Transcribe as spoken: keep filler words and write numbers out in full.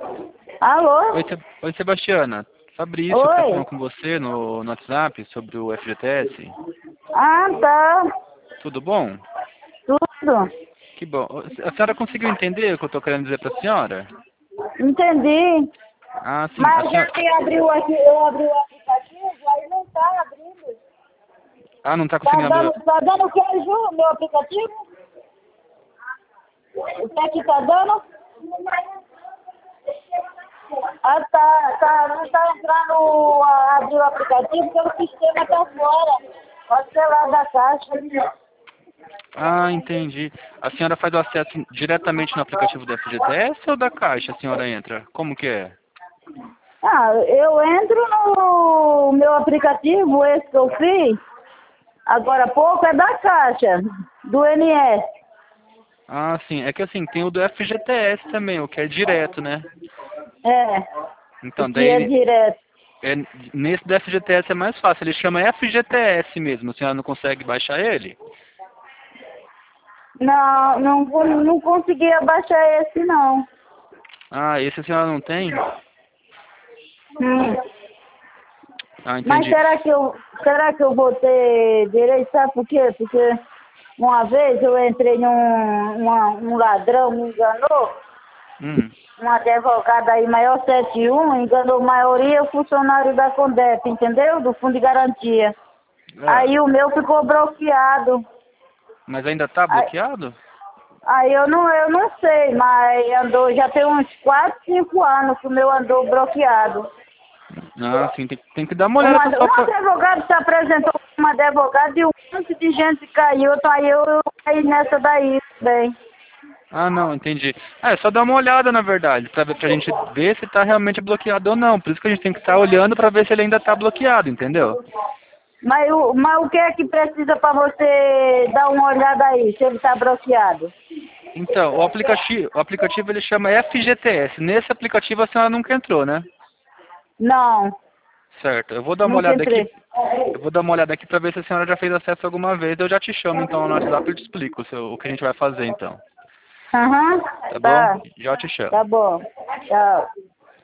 Alô? Oi, Se- Oi, Sebastiana. Fabrício, que tá Oi? falando com você no, no WhatsApp sobre o F G T S. Ah, tá. Tudo bom? Tudo. Que bom. A senhora conseguiu entender o que eu tô querendo dizer pra senhora? Entendi. Ah, sim. A Mas já senhora... que abriu aqui, eu abri o aplicativo, aí não tá abrindo. Ah, não tá Tá conseguindo dando, abrir... tá dando o que, Ju, meu aplicativo? O que é que tá dando? Ah, tá, tá, não tá entrando a abrir o aplicativo porque o sistema tá fora. Pode ser lá da caixa. Ah, entendi. A senhora faz o acesso diretamente no aplicativo do F G T S ou da Caixa a senhora entra? Como que é? Ah, eu entro no meu aplicativo, esse que eu fiz, agora há pouco é da caixa, do N S. Ah, sim. É que assim, tem o do F G T S também, o que é direto, né? É, o Então, que é daí direto. é, nesse do F G T S é mais fácil. Ele chama F G T S mesmo. A senhora não consegue baixar ele? Não, não, vou- não conseguia baixar esse não. Ah, esse a senhora não tem? Hum. Ah, Mas entendi. será que eu, será que eu vou ter direito? Sabe por quê? Porque uma vez eu entrei num uma, um ladrão, me enganou, Hum. um advogado aí, maior setenta e um, enganou a maioria funcionário da Condep, entendeu? Do Fundo de Garantia. Ah, Aí o meu ficou bloqueado. mas ainda tá Aí, bloqueado? aí eu não, eu não sei, mas andou, já tem uns quatro, cinco anos que o meu andou bloqueado. Ah, sim. Tem, tem que dar uma Um, olhada ad- só um pra... advogado se apresentou como advogado e um monte de gente caiu, então aí eu, eu caí nessa daí também. Ah, não, entendi. Ah, é só dar uma olhada, na verdade, pra, ver- pra gente ver se tá realmente bloqueado ou não. Por isso que a gente tem que estar olhando pra ver se ele ainda tá bloqueado, entendeu? Mas, o, mas o que é que precisa para você dar uma olhada aí, se ele está bloqueado? Então, o aplicativo, o aplicativo ele chama F G T S. Nesse aplicativo a senhora nunca entrou, né? Não, Certo. Eu vou dar uma nunca olhada aqui. entrei. Eu vou dar uma olhada aqui pra ver se a senhora já fez acesso alguma vez. Eu já te chamo então no WhatsApp e eu te explico o, seu- o que a gente vai fazer então. Aham, Tá bom? tá, Já te chamo. tá bom. Tchau.